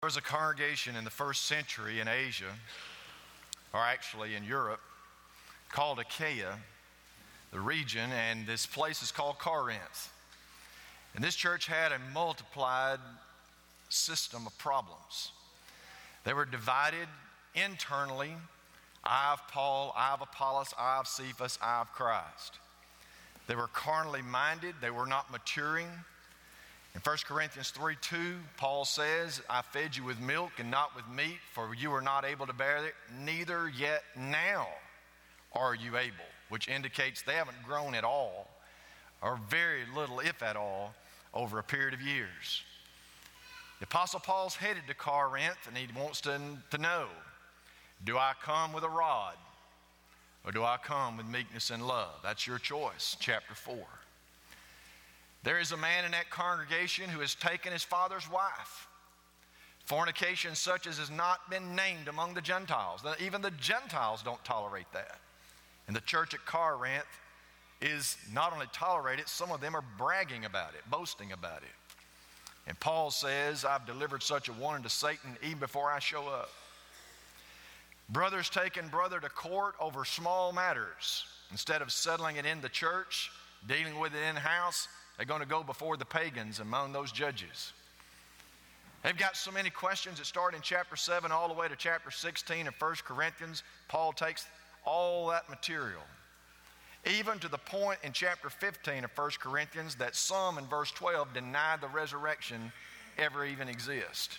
There was a congregation in the first century in Asia, or actually in Europe, called Achaia, the region, and this place is called Corinth. And this church had a multiplied system of problems. They were divided internally. I of Paul, I of Apollos, I of Cephas, I of Christ. They were carnally minded. They were not maturing. In 1 Corinthians 3:2, Paul says, I fed you with milk and not with meat, for you were not able to bear it, neither yet now are you able, which indicates they haven't grown at all, or very little, if at all, over a period of years. The Apostle Paul's headed to Corinth, and he wants to know, do I come with a rod, or do I come with meekness and love? That's your choice, chapter 4. There is a man in that congregation who has taken his father's wife. Fornication such as has not been named among the Gentiles. Even the Gentiles don't tolerate that. And the church at Corinth is not only tolerated, some of them are bragging about it, boasting about it. And Paul says, I've delivered such a one unto Satan even before I show up. Brothers taking brother to court over small matters. Instead of settling it in the church, dealing with it in-house, they're going to go before the pagans among those judges. They've got so many questions that start in chapter 7 all the way to chapter 16 of 1 Corinthians. Paul takes all that material, even to the point in chapter 15 of 1 Corinthians that some in verse 12 deny the resurrection ever even exists.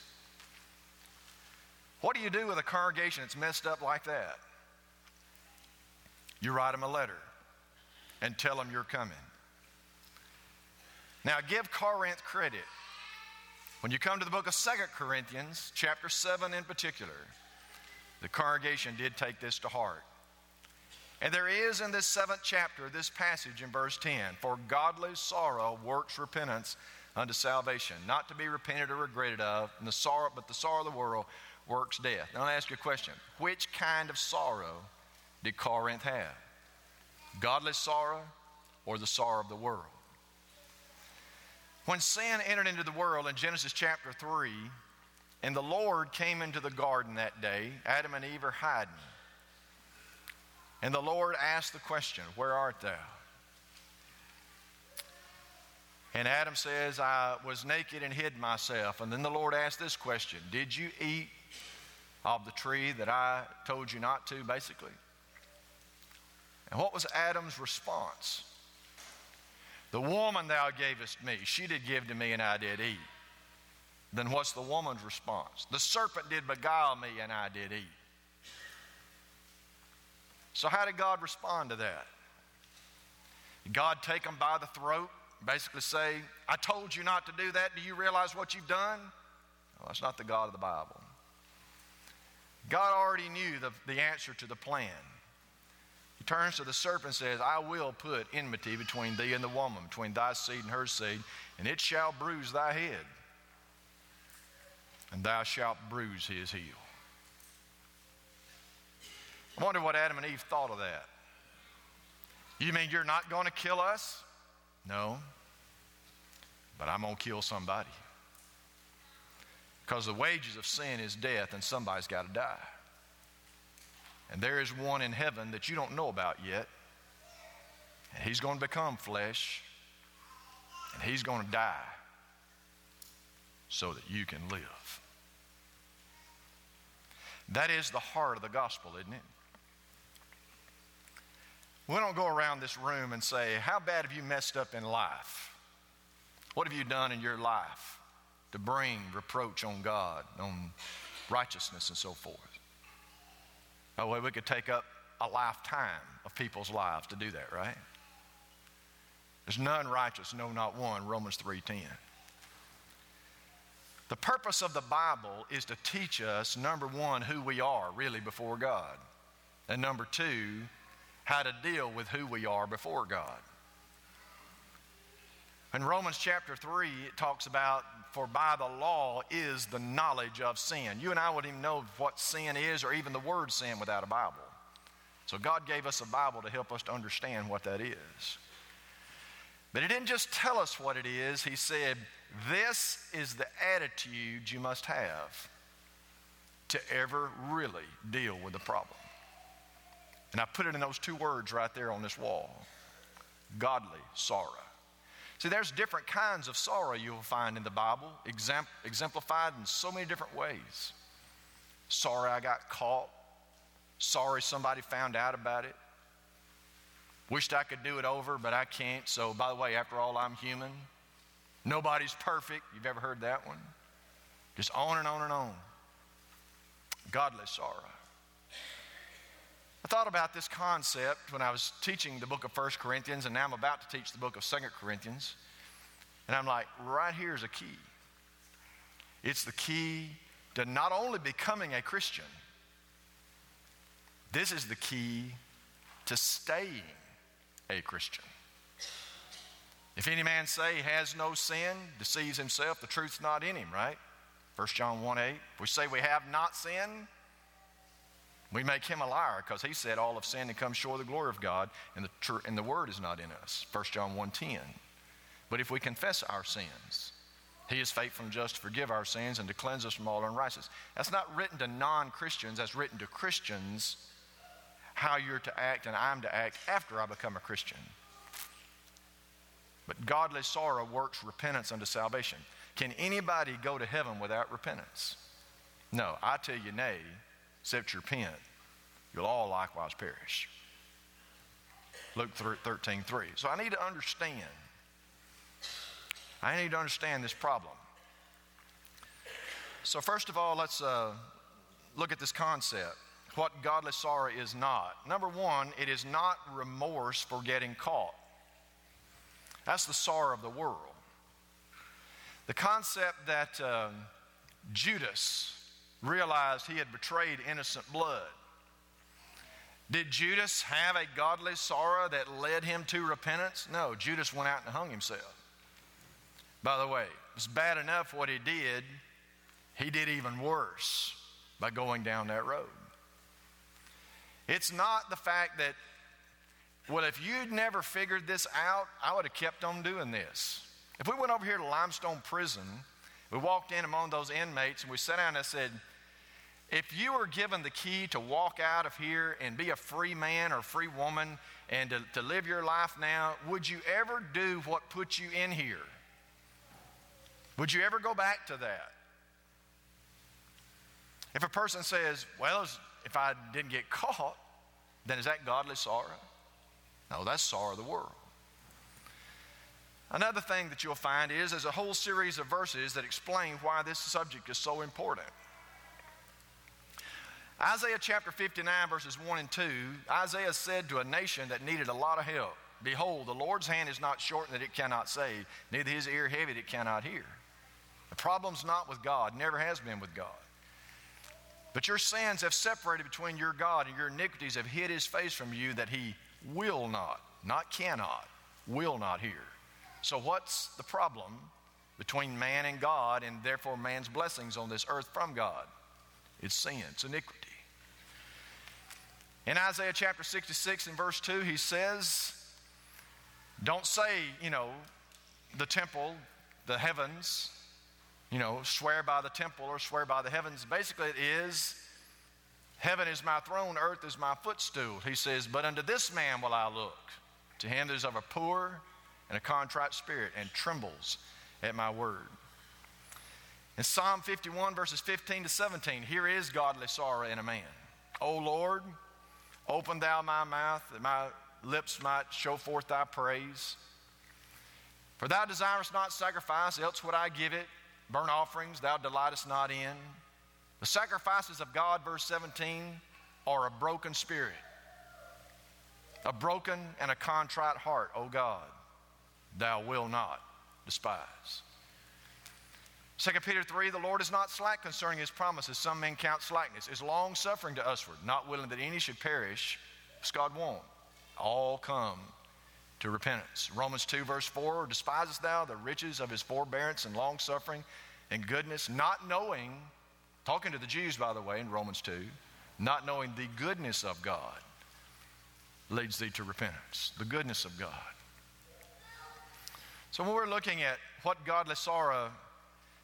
What do you do with a congregation that's messed up like that? You write them a letter and tell them you're coming. Now, give Corinth credit. When you come to the book of 2 Corinthians, chapter 7 in particular, the congregation did take this to heart. And there is in this 7th chapter, this passage in verse 10, for godly sorrow works repentance unto salvation, not to be repented or regretted of, but the sorrow of the world works death. Now, I'll ask you a question. Which kind of sorrow did Corinth have? Godly sorrow or the sorrow of the world? When sin entered into the world in Genesis chapter 3, and the Lord came into the garden that day, Adam and Eve are hiding. And the Lord asked the question, where art thou? And Adam says, I was naked and hid myself. And then the Lord asked this question, did you eat of the tree that I told you not to, basically? And what was Adam's response? The woman thou gavest me, she did give to me and I did eat. Then what's the woman's response? The serpent did beguile me and I did eat. So how did God respond to that? Did God take them by the throat, basically say, I told you not to do that, do you realize what you've done? No, that's not the God of the Bible. God already knew the answer to the plan. He turns to the serpent and says, I will put enmity between thee and the woman, between thy seed and her seed, and it shall bruise thy head, and thou shalt bruise his heel. I wonder what Adam and Eve thought of that. You mean you're not going to kill us? No, but I'm going to kill somebody. Because the wages of sin is death, and somebody's got to die. And there is one in heaven that you don't know about yet. And he's going to become flesh. And he's going to die so that you can live. That is the heart of the gospel, isn't it? We don't go around this room and say, how bad have you messed up in life? What have you done in your life to bring reproach on God, on righteousness and so forth? Oh, well, we could take up a lifetime of people's lives to do that, right? There's none righteous, no, not one, Romans 3:10. The purpose of the Bible is to teach us, number one, who we are really before God. And number two, how to deal with who we are before God. In Romans chapter 3, it talks about, for by the law is the knowledge of sin. You and I wouldn't even know what sin is or even the word sin without a Bible. So God gave us a Bible to help us to understand what that is. But he didn't just tell us what it is. He said, this is the attitude you must have. to ever really deal with the problem. And I put it in those two words right there on this wall. Godly sorrow. See, there's different kinds of sorrow you'll find in the Bible, exemplified in so many different ways. Sorry I got caught. Sorry somebody found out about it. Wished I could do it over, but I can't. So, by the way, after all, I'm human. Nobody's perfect. You've ever heard that one? Just on and on and on. Godly sorrow. I thought about this concept when I was teaching the book of 1 Corinthians, and now I'm about to teach the book of 2 Corinthians. And I'm like, right here's a key. It's the key to not only becoming a Christian, this is the key to staying a Christian. If any man say he has no sin, deceives himself, the truth's not in him, right? 1 John 1:8. If we say we have not sinned, we make him a liar, because he said all have sinned and come short of the glory of God, and the word is not in us. 1 John 1:10. But if we confess our sins, he is faithful and just to forgive our sins and to cleanse us from all unrighteousness. That's not written to non-Christians. That's written to Christians, how you're to act and I'm to act after I become a Christian. But godly sorrow works repentance unto salvation. Can anybody go to heaven without repentance? No, I tell you nay, except you repent. You'll all likewise perish. Luke 13:3. So I need to understand. I need to understand this problem. So first of all, let's look at this concept. What godly sorrow is not. Number one, it is not remorse for getting caught. That's the sorrow of the world. The concept that Judas realized he had betrayed innocent blood. Did Judas have a godly sorrow that led him to repentance? No, Judas went out and hung himself. By the way, it was bad enough what he did even worse by going down that road. It's not the fact that, well, if you'd never figured this out, I would have kept on doing this. If we went over here to Limestone Prison, we walked in among those inmates and we sat down and I said, if you were given the key to walk out of here and be a free man or free woman and to live your life now, would you ever do what put you in here? Would you ever go back to that? If a person says, well, if I didn't get caught, then is that godly sorrow? No, that's sorrow of the world. Another thing that you'll find is there's a whole series of verses that explain why this subject is so important. Isaiah chapter 59 verses 1 and 2, Isaiah said to a nation that needed a lot of help, behold, the Lord's hand is not shortened that it cannot save, neither his ear heavy that it cannot hear. The problem's not with God, never has been with God. But your sins have separated between your God, and your iniquities have hid his face from you that he will not cannot, will not hear. So what's the problem between man and God, and therefore man's blessings on this earth from God? It's sin, it's iniquity. In Isaiah chapter 66 and verse 2, he says, don't say, the temple, the heavens, swear by the temple or swear by the heavens. Basically it is, heaven is my throne, earth is my footstool. He says, but unto this man will I look, to him that is of a poor and a contrite spirit and trembles at my word. In Psalm 51 verses 15 to 17, here is godly sorrow in a man. O Lord, open thou my mouth, that my lips might show forth thy praise. For thou desirest not sacrifice, else would I give it. Burnt offerings thou delightest not in. The sacrifices of God, verse 17, are a broken spirit, a broken and a contrite heart, O God, thou wilt not despise. 2 Peter 3, the Lord is not slack concerning his promises, some men count slackness, is long suffering to usward, not willing that any should perish, as God won't. All come to repentance. Romans 2 verse 4, despisest thou the riches of his forbearance and long suffering and goodness, not knowing, talking to the Jews by the way in Romans 2, not knowing the goodness of God leads thee to repentance. The goodness of God. So when we're looking at what godly sorrow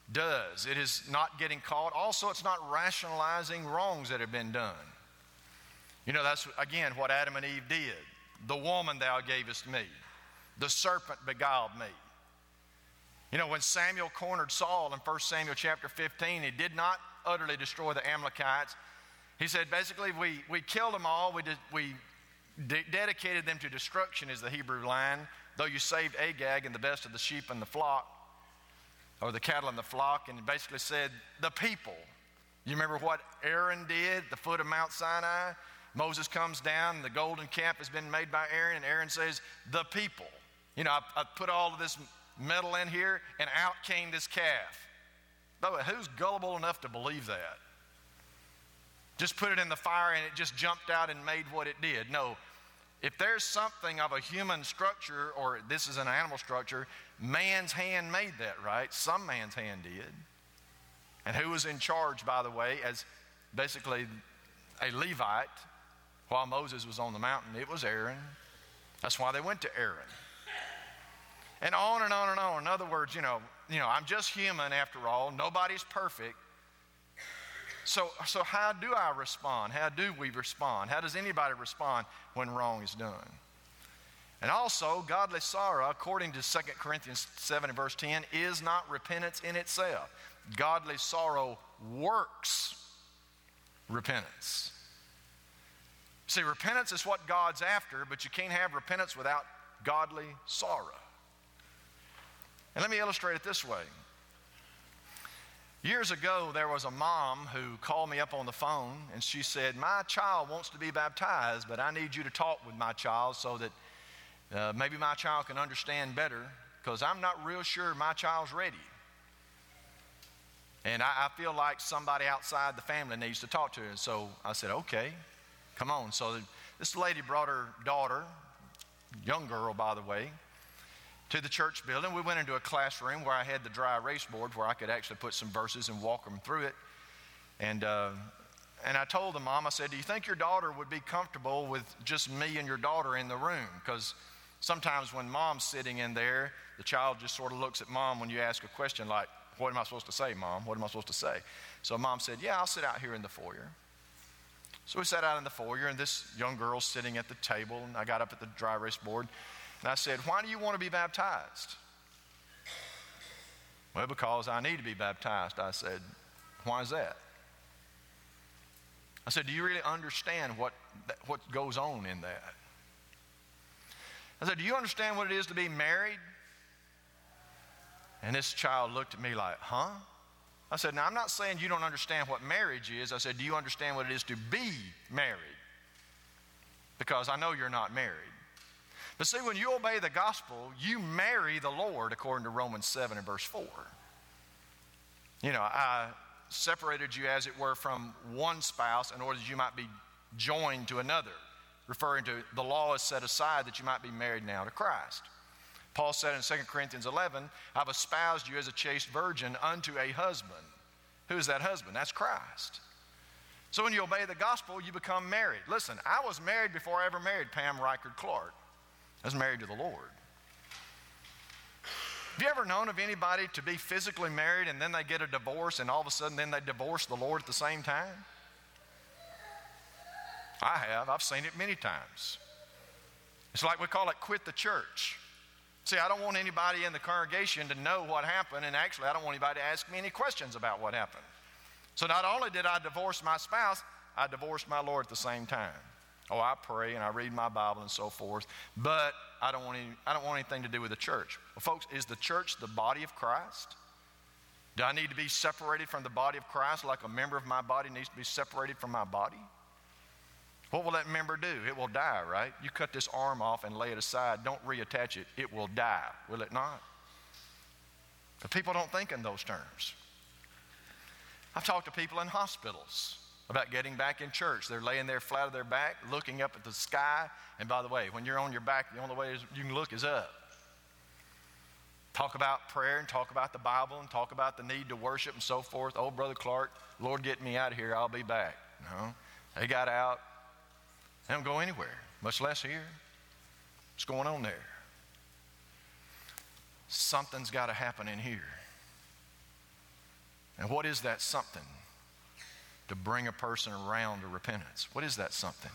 does. It is not getting caught. Also, it's not rationalizing wrongs that have been done. You know, that's, again, what Adam and Eve did. The woman thou gavest me. The serpent beguiled me. You know, when Samuel cornered Saul in 1 Samuel chapter 15, he did not utterly destroy the Amalekites. He said, basically, we killed them all. We dedicated them to destruction, is the Hebrew line, though you saved Agag and the best of the sheep and the flock, or the cattle and the flock, and he basically said, the people. You remember what Aaron did at the foot of Mount Sinai? Moses comes down, the golden calf has been made by Aaron, and Aaron says, the people. You know, I put all of this metal in here, and out came this calf. By the way, who's gullible enough to believe that? Just put it in the fire, and it just jumped out and made what it did. No, if there's something of a human structure, or this is an animal structure, man's hand made that, right? Some man's hand did. And who was in charge, by the way, as basically a Levite while Moses was on the mountain? It was Aaron. That's why they went to Aaron. And on and on and on. In other words, you know, I'm just human after all. Nobody's perfect. So how do I respond? How do we respond? How does anybody respond when wrong is done? And also, godly sorrow, according to 2 Corinthians 7 and verse 10, is not repentance in itself. Godly sorrow works repentance. See, repentance is what God's after, but you can't have repentance without godly sorrow. And let me illustrate it this way. Years ago, there was a mom who called me up on the phone, and she said, my child wants to be baptized, but I need you to talk with my child so that maybe my child can understand better, because I'm not real sure my child's ready. And I feel like somebody outside the family needs to talk to her. So I said, okay, come on. So this lady brought her daughter, young girl, by the way, to the church building. We went into a classroom where I had the dry erase board where I could actually put some verses and walk them through it. And I told the mom, I said, do you think your daughter would be comfortable with just me and your daughter in the room? Because sometimes when mom's sitting in there, the child just sort of looks at mom when you ask a question like, what am I supposed to say, Mom? What am I supposed to say? So mom said, yeah, I'll sit out here in the foyer. So we sat out in the foyer, and this young girl's sitting at the table, and I got up at the dry erase board, and I said, why do you want to be baptized? Well, because I need to be baptized. I said, why is that? I said, do you really understand what goes on in that? I said, do you understand what it is to be married? And this child looked at me like, huh? I said, now I'm not saying you don't understand what marriage is. I said, do you understand what it is to be married? Because I know you're not married. But see, when you obey the gospel, you marry the Lord according to Romans 7 and verse 4. You know, I separated you, as it were, from one spouse in order that you might be joined to another, referring to the law is set aside that you might be married now to Christ. Paul said in 2 Corinthians 11, I've espoused you as a chaste virgin unto a husband. Who is that husband? That's Christ. So when you obey the gospel, you become married. Listen, I was married before I ever married Pam Reichard Clark. I was married to the Lord. Have you ever known of anybody to be physically married and then they get a divorce and all of a sudden then they divorce the Lord at the same time? I have. I've seen it many times. It's like we call it quit the church. See, I don't want anybody in the congregation to know what happened, and actually I don't want anybody to ask me any questions about what happened. So not only did I divorce my spouse, I divorced my Lord at the same time. Oh, I pray and I read my Bible and so forth, but I don't want anything to do with the church. Well, folks, is the church the body of Christ? Do I need to be separated from the body of Christ like a member of my body needs to be separated from my body? What will that member do? It will die, right? You cut this arm off and lay it aside. Don't reattach it. It will die, will it not? But people don't think in those terms. I've talked to people in hospitals about getting back in church. They're laying there flat on their back, looking up at the sky. And by the way, when you're on your back, the only way you can look is up. Talk about prayer and talk about the Bible and talk about the need to worship and so forth. Oh, Brother Clark, Lord, get me out of here. I'll be back. No, they got out. They don't go anywhere, much less here. What's going on there? Something's got to happen in here. And what is that something to bring a person around to repentance? What is that something?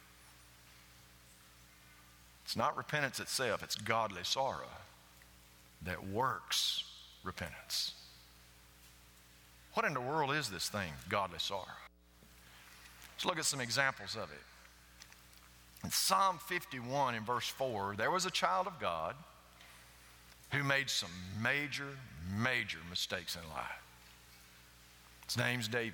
It's not repentance itself, it's godly sorrow that works repentance. What in the world is this thing, godly sorrow? Let's look at some examples of it. In Psalm 51 in verse 4, there was a child of God who made some major mistakes in life. His name's David.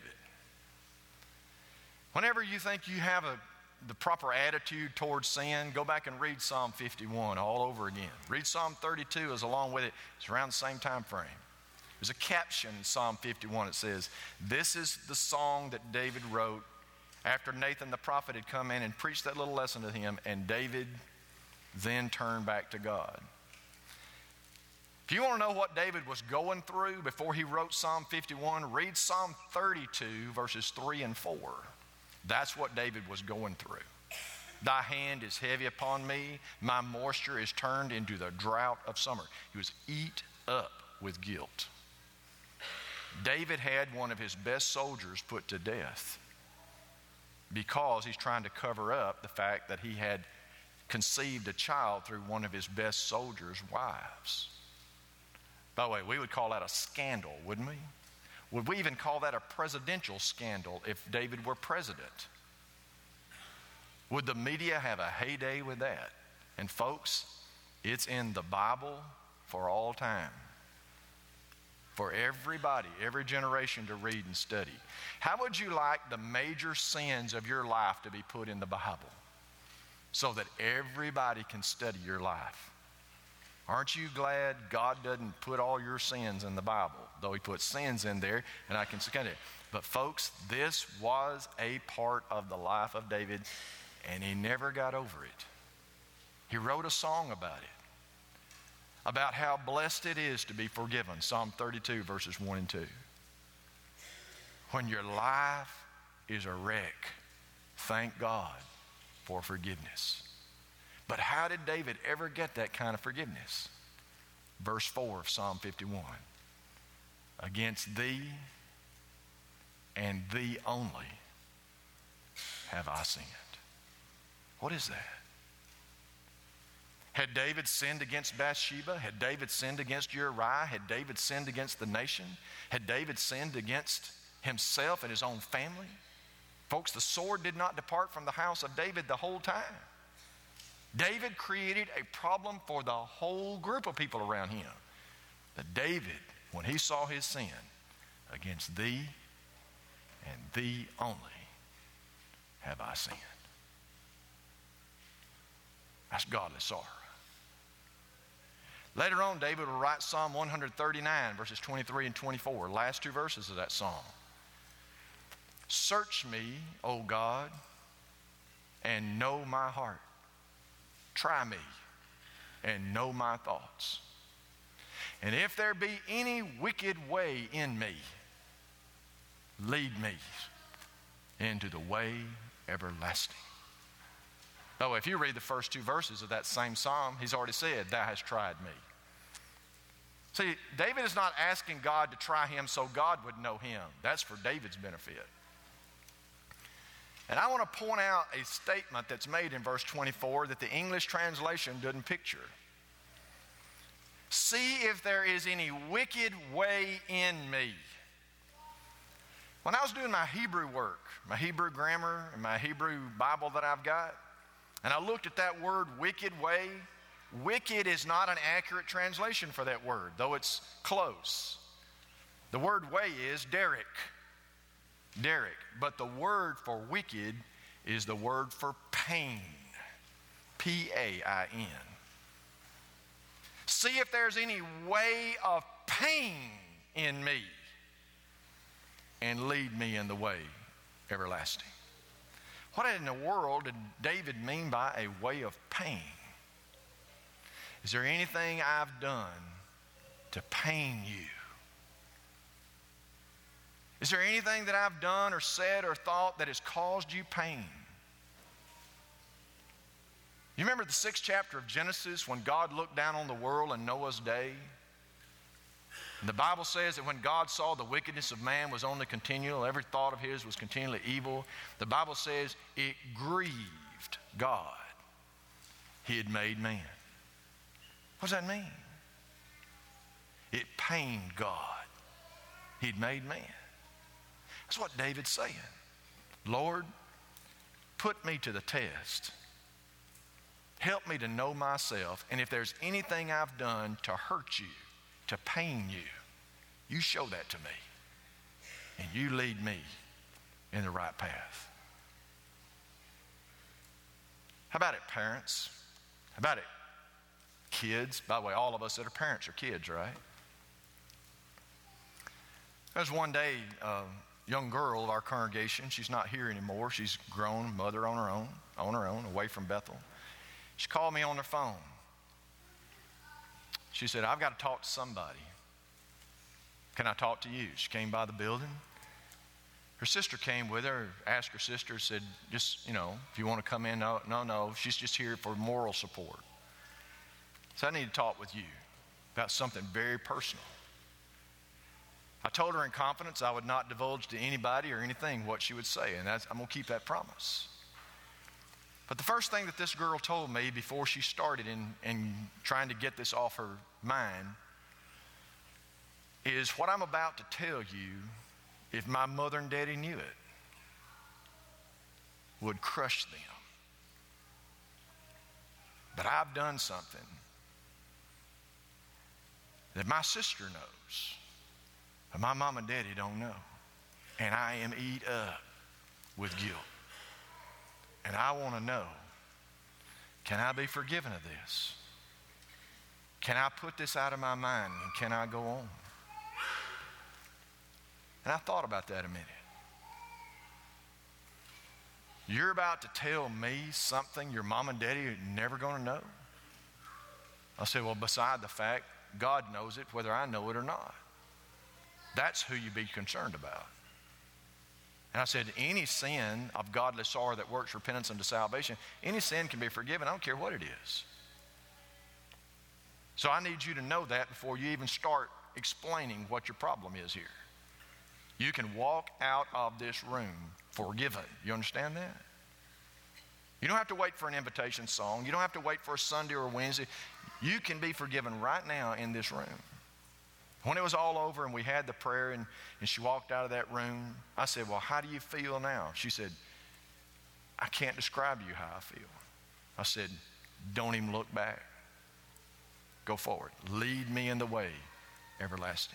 Whenever you think you have the proper attitude towards sin, go back and read Psalm 51 all over again. Read Psalm 32 as along with it. It's around the same time frame. There's a caption in Psalm 51. It says, "This is the song that David wrote after Nathan the prophet had come in and preached that little lesson to him, and David then turned back to God." If you want to know what David was going through before he wrote Psalm 51, read Psalm 32, verses 3 and 4. That's what David was going through. "Thy hand is heavy upon me. My moisture is turned into the drought of summer." He was eat up with guilt. David had one of his best soldiers put to death because he's trying to cover up the fact that he had conceived a child through one of his best soldiers' wives. By the way, we would call that a scandal, wouldn't we? Would we even call that a presidential scandal if David were president? Would the media have a heyday with that? And folks, it's in the Bible for all time. For everybody, every generation to read and study. How would you like the major sins of your life to be put in the Bible so that everybody can study your life? Aren't you glad God doesn't put all your sins in the Bible, though he puts sins in there, and I can kind of. But folks, this was a part of the life of David, and he never got over it. He wrote a song about it, about how blessed it is to be forgiven. Psalm 32, verses 1 and 2. When your life is a wreck, thank God for forgiveness. But how did David ever get that kind of forgiveness? Verse 4 of Psalm 51. "Against thee and thee only have I sinned." What is that? Had David sinned against Bathsheba? Had David sinned against Uriah? Had David sinned against the nation? Had David sinned against himself and his own family? Folks, the sword did not depart from the house of David the whole time. David created a problem for the whole group of people around him. But David, when he saw his sin, "Against thee and thee only have I sinned." That's godly sorrow. Later on, David will write Psalm 139, verses 23 and 24, last two verses of that psalm. "Search me, O God, and know my heart. Try me and know my thoughts. And if there be any wicked way in me, lead me into the way everlasting." Oh, if you read the first two verses of that same psalm, he's already said, "Thou hast tried me." See, David is not asking God to try him so God would know him. That's for David's benefit. And I want to point out a statement that's made in verse 24 that the English translation doesn't picture. "See if there is any wicked way in me." When I was doing my Hebrew work, my Hebrew grammar and my Hebrew Bible that I've got, and I looked at that word wicked way, wicked is not an accurate translation for that word, though it's close. The word way is derek. Derek. But the word for wicked is the word for pain. P-A-I-N. "See if there's any way of pain in me, and lead me in the way everlasting." What in the world did David mean by a way of pain? Is there anything I've done to pain you? Is there anything that I've done or said or thought that has caused you pain? You remember the 6th chapter of Genesis when God looked down on the world in Noah's day? And the Bible says that when God saw the wickedness of man was only continual, every thought of his was continually evil, the Bible says it grieved God. He had made man. What does that mean? It pained God. He'd made man. That's what David's saying. Lord, put me to the test. Help me to know myself. And if there's anything I've done to hurt you, to pain you, you show that to me. And you lead me in the right path. How about it, parents? How about it, kids? By the way, all of us that are parents are kids, right? There was one day a young girl of our congregation. She's not here anymore. She's grown, mother on her own, away from Bethel. She called me on her phone. She said, I've got to talk to somebody. Can I talk to you? She came by the building. Her sister came with her, asked her sister, said, just, if you want to come in. No, she's just here for moral support. So I need to talk with you about something very personal. I told her in confidence I would not divulge to anybody or anything what she would say, and I'm going to keep that promise. But the first thing that this girl told me before she started in trying to get this off her mind is what I'm about to tell you, if my mother and daddy knew it, would crush them. But I've done something that my sister knows, but my mom and daddy don't know. And I am eat up with guilt. And I want to know, can I be forgiven of this? Can I put this out of my mind and can I go on? And I thought about that a minute. You're about to tell me something your mom and daddy are never going to know? I said, well, beside the fact, God knows it whether I know it or not. That's who you be concerned about. And I said, any sin of godly sorrow that works repentance unto salvation, any sin can be forgiven. I don't care what it is. So I need you to know that before you even start explaining what your problem is here. You can walk out of this room forgiven. You understand that? You don't have to wait for an invitation song. You don't have to wait for a Sunday or a Wednesday. You can be forgiven right now in this room. When it was all over and we had the prayer and she walked out of that room, I said, well, how do you feel now? She said, I can't describe to you how I feel. I said, don't even look back. Go forward. Lead me in the way everlasting.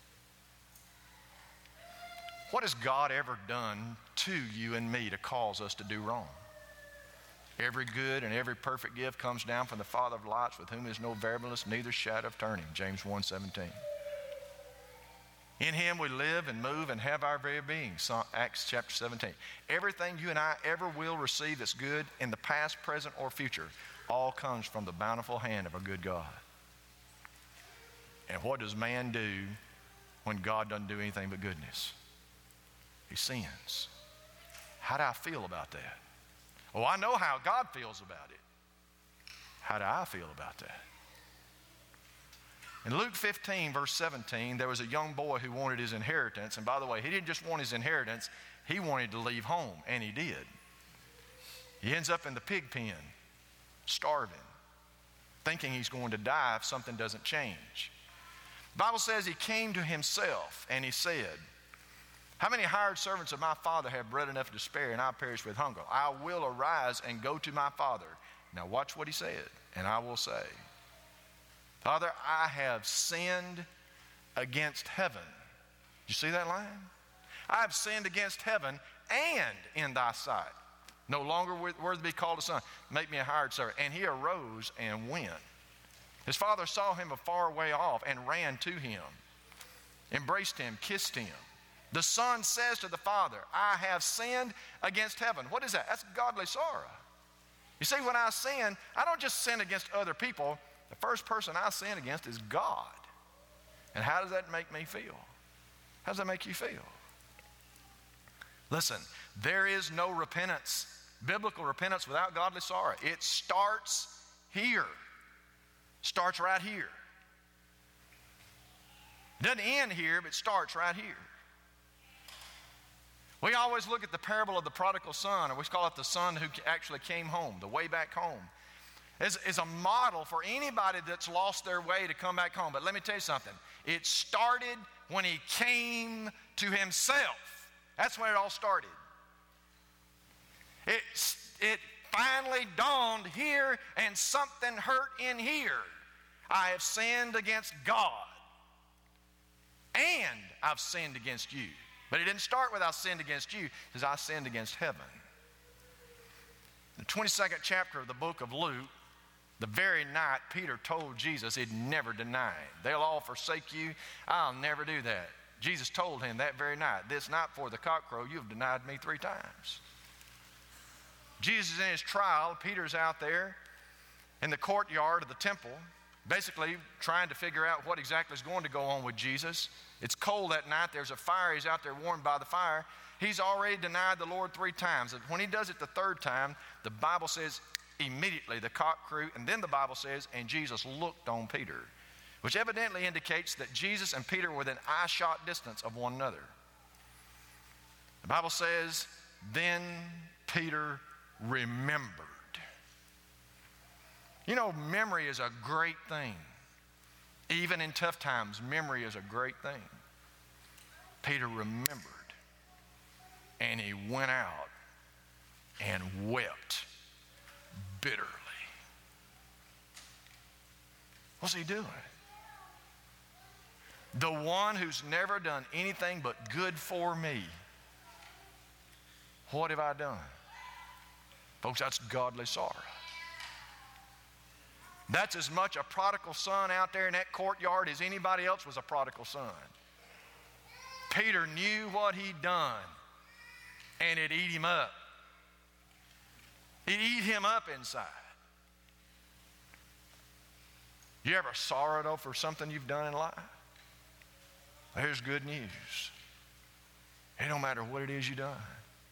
What has God ever done to you and me to cause us to do wrong? Every good and every perfect gift comes down from the Father of lights, with whom is no variableness, neither shadow of turning. James 1:17. In him we live and move and have our very being. Acts chapter 17. Everything you and I ever will receive that's good in the past, present, or future all comes from the bountiful hand of a good God. And what does man do when God doesn't do anything but goodness? He sins. How do I feel about that? Oh, I know how God feels about it. How do I feel about that? In Luke 15, verse 17, there was a young boy who wanted his inheritance. And by the way, he didn't just want his inheritance, he wanted to leave home, and he did. He ends up in the pig pen, starving, thinking he's going to die if something doesn't change. The Bible says he came to himself, and he said, how many hired servants of my father have bread enough to spare, and I perish with hunger? I will arise and go to my father. Now watch what he said, and I will say, Father, I have sinned against heaven. You see that line? I have sinned against heaven and in thy sight. No longer worthy to be called a son. Make me a hired servant. And he arose and went. His father saw him a far way off and ran to him, embraced him, kissed him. The son says to the father, I have sinned against heaven. What is that? That's godly sorrow. You see, when I sin, I don't just sin against other people. The first person I sin against is God. And how does that make me feel? How does that make you feel? Listen, there is no repentance, biblical repentance, without godly sorrow. It starts here. Starts right here. It doesn't end here, but it starts right here. We always look at the parable of the prodigal son, or we call it the son who actually came home, the way back home, as a model for anybody that's lost their way to come back home. But let me tell you something. It started when he came to himself. That's when it all started. It finally dawned here, and something hurt in here. I have sinned against God, and I've sinned against you. But it didn't start with I sinned against you. It says I sinned against heaven. The 22nd chapter of the book of Luke, the very night Peter told Jesus he'd never deny him. They'll all forsake you. I'll never do that. Jesus told him that very night, this night before the cock crow, you've denied me 3 times. Jesus in his trial, Peter's out there in the courtyard of the temple, basically trying to figure out what exactly is going to go on with Jesus. It's cold that night. There's a fire. He's out there warmed by the fire. He's already denied the Lord 3 times. And when he does it the 3rd time, the Bible says immediately the cock crew, and then the Bible says, and Jesus looked on Peter, which evidently indicates that Jesus and Peter were within eye-shot distance of one another. The Bible says, then Peter remembered. You know, memory is a great thing. Even in tough times, memory is a great thing. Peter remembered, and he went out and wept bitterly. What's he doing? The one who's never done anything but good for me. What have I done? Folks, that's godly sorrow. That's as much a prodigal son out there in that courtyard as anybody else was a prodigal son. Peter knew what he'd done, and it ate him up. It ate him up inside. You ever sorrowed over something you've done in life? Well, here's good news. It don't matter what it is you've done.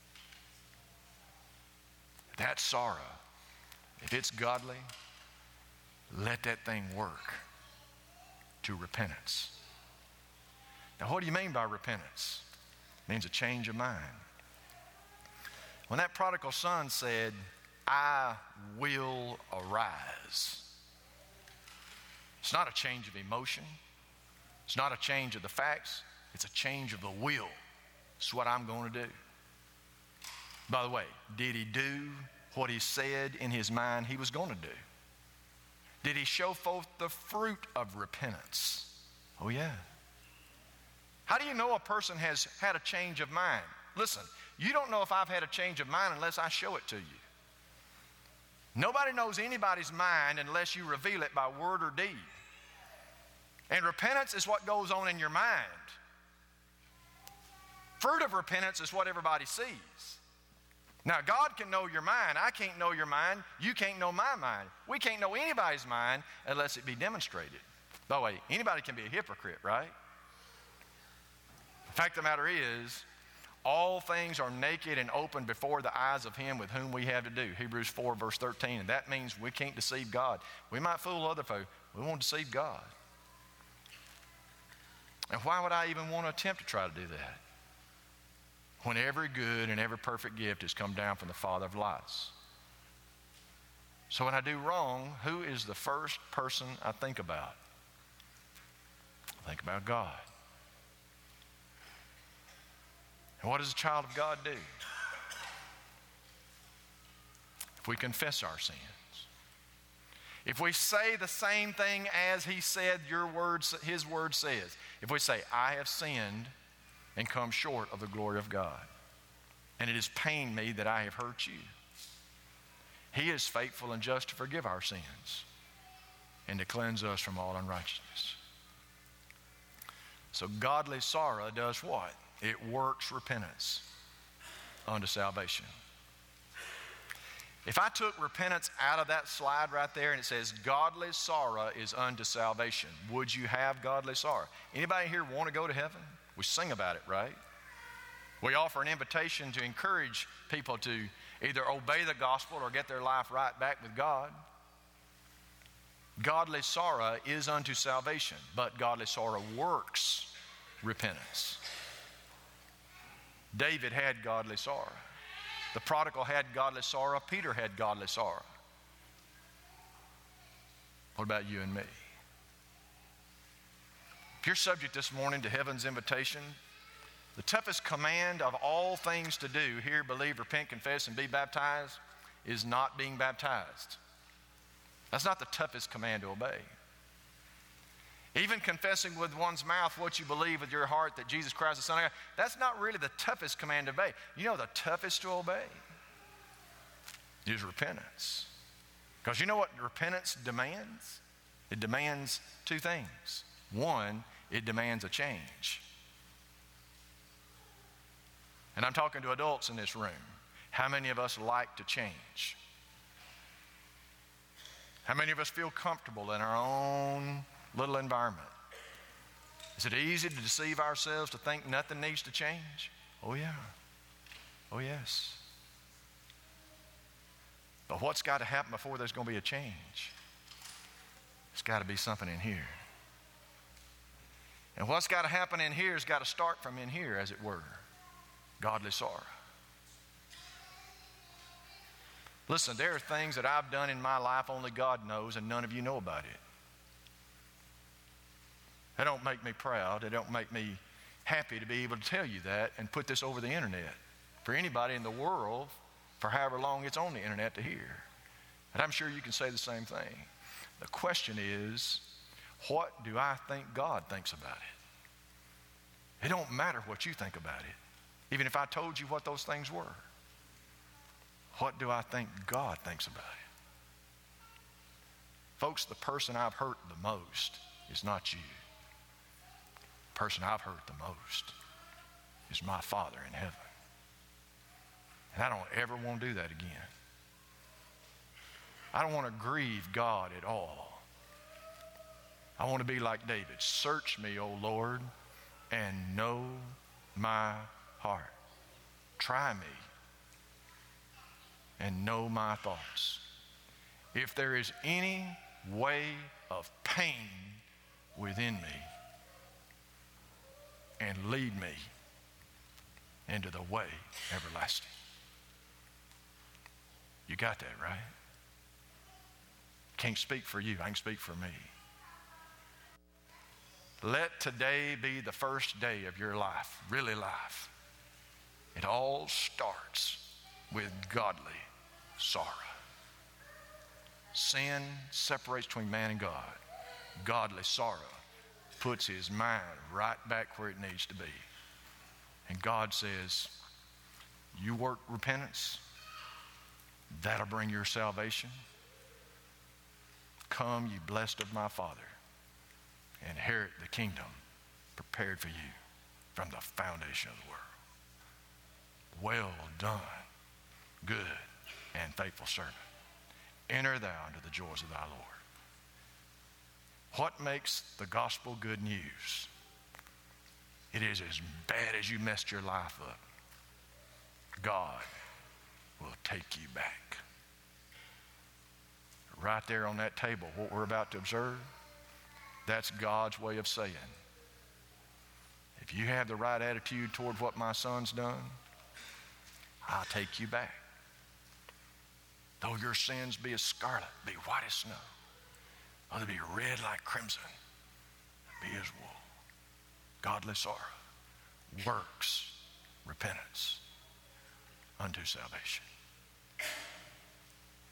That sorrow, if it's godly, let that thing work to repentance. Now, what do you mean by repentance? It means a change of mind. When that prodigal son said, I will arise, it's not a change of emotion. It's not a change of the facts. It's a change of the will. It's what I'm going to do. By the way, did he do what he said in his mind he was going to do? Did he show forth the fruit of repentance? Oh, yeah. How do you know a person has had a change of mind? Listen, you don't know if I've had a change of mind unless I show it to you. Nobody knows anybody's mind unless you reveal it by word or deed. And repentance is what goes on in your mind. Fruit of repentance is what everybody sees. Now, God can know your mind. I can't know your mind. You can't know my mind. We can't know anybody's mind unless it be demonstrated. By the way, anybody can be a hypocrite, right? The fact of the matter is, all things are naked and open before the eyes of him with whom we have to do. Hebrews 4, verse 13. And that means we can't deceive God. We might fool other folk. We won't deceive God. And why would I even want to attempt to try to do that? When every good and every perfect gift has come down from the Father of lights. So when I do wrong, who is the first person I think about? I think about God. And what does a child of God do? If we confess our sins, if we say the same thing as he said his word says, if we say, I have sinned and come short of the glory of God, and it has pained me that I have hurt you, he is faithful and just to forgive our sins and to cleanse us from all unrighteousness. So godly sorrow does what? It works repentance unto salvation. If I took repentance out of that slide right there and it says godly sorrow is unto salvation, would you have godly sorrow? Anybody here want to go to heaven? We sing about it, right? We offer an invitation to encourage people to either obey the gospel or get their life right back with God. Godly sorrow is unto salvation, but godly sorrow works repentance. David had godly sorrow. The prodigal had godly sorrow. Peter had godly sorrow. What about you and me? If you're subject this morning to heaven's invitation, the toughest command of all things to do, hear, believe, repent, confess, and be baptized, is not being baptized. That's not the toughest command to obey. Even confessing with one's mouth what you believe with your heart that Jesus Christ is the Son of God, that's not really the toughest command to obey. You know the toughest to obey is repentance. Because you know what repentance demands? It demands two things. One, it demands a change. And I'm talking to adults in this room. How many of us like to change? How many of us feel comfortable in our own little environment? Is it easy to deceive ourselves to think nothing needs to change? Oh, yeah. Oh, yes. But what's got to happen before there's going to be a change? There's got to be something in here. And what's got to happen in here has got to start from in here, as it were. Godly sorrow. Listen, there are things that I've done in my life only God knows, and none of you know about it. They don't make me proud. They don't make me happy to be able to tell you that and put this over the internet for anybody in the world for however long it's on the internet to hear. And I'm sure you can say the same thing. The question is, what do I think God thinks about it? It don't matter what you think about it, even if I told you what those things were. What do I think God thinks about it? Folks, the person I've hurt the most is not you. The person I've hurt the most is my Father in heaven. And I don't ever want to do that again. I don't want to grieve God at all. I want to be like David. Search me, O Lord, and know my heart. Try me and know my thoughts. If there is any way of pain within me, and lead me into the way everlasting. You got that, right? Can't speak for you. I can speak for me. Let today be the first day of your life, really life. It all starts with godly sorrow. Sin separates between man and God. Godly sorrow puts his mind right back where it needs to be. And God says, you work repentance, that'll bring your salvation. Come, you blessed of my Father, inherit the kingdom prepared for you from the foundation of the world. Well done, good and faithful servant. Enter thou into the joys of thy Lord. What makes the gospel good news? It is as bad as you messed your life up. God will take you back. Right there on that table, what we're about to observe, that's God's way of saying, if you have the right attitude toward what my son's done, I'll take you back. Though your sins be as scarlet, be white as snow, though they be red like crimson, be as wool. Godly sorrow works repentance unto salvation.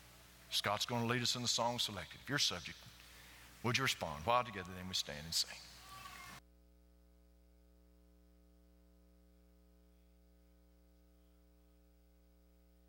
Scott's going to lead us in the song selected. If you're subject, would you respond? While together then we stand and sing.